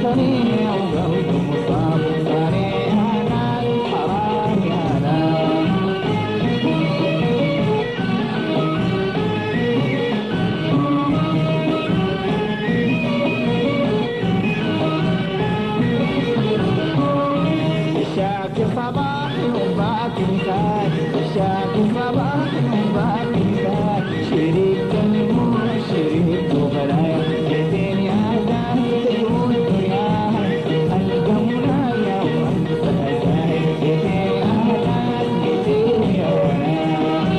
صنيع وقلبه مصاب صنيع ناس حرام يا ناس. الشاكي صباحي وباكي مساك الشاكي صباحي وباكي مساك شريك المر شريك وغلايا جيتين يا زاهد تقول دنياها ألقى منايا وأنسى زاهد جيتين يا ناس جيتين يا ناس.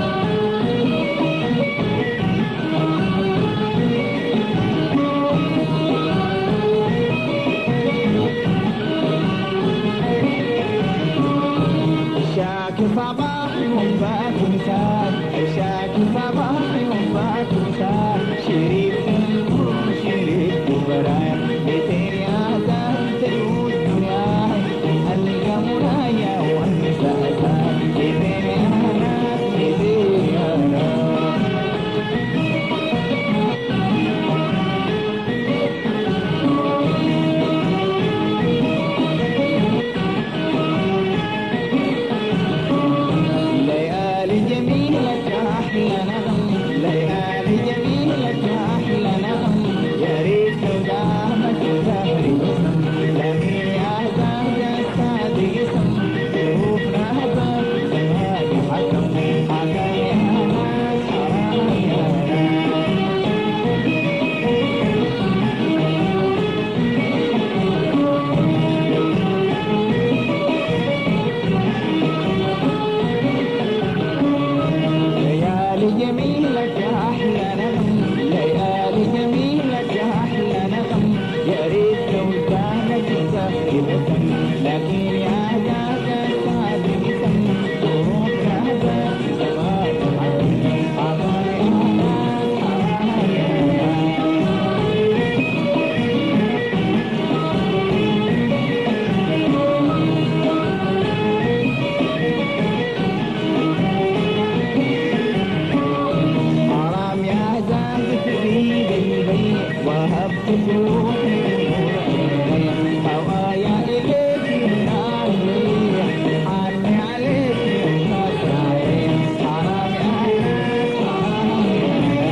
الشاكي صباحي وباكي مساك الشاكي صباحي وباكي مساك شريك المر شريك وغلايا جيتين يا زاهد تقول دنياها ألقى منايا وأنسى زاهد جيتين يا ناس جيتين يا ناس. ليالي جميلة أحلى نغم ليالي جميلة أحلى نغم يا ريت لو دامت ظهري بسم لكن يا زهر السعد قسم ظروفنا هبط زماني حكم حكم يا ناس حرام يا ناس. ليالي جميلة أحلى نغم ليالي جميلة أحلى نغم يا ريت لو كانت تسافر وطن لكن يا ذاك السعد قسم ظروفنا هبط زمان حرام يا ناس حرام يا ناس. حرام يا زاهد في قلبي وهبت روحي هوايا إليك نار الريح حالي عليك الناس رايح حرام يا ناس حرام يا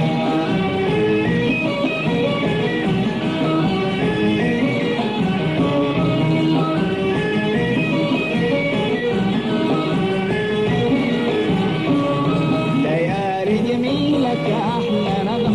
ناس. ليالي جميلة أحلى نغم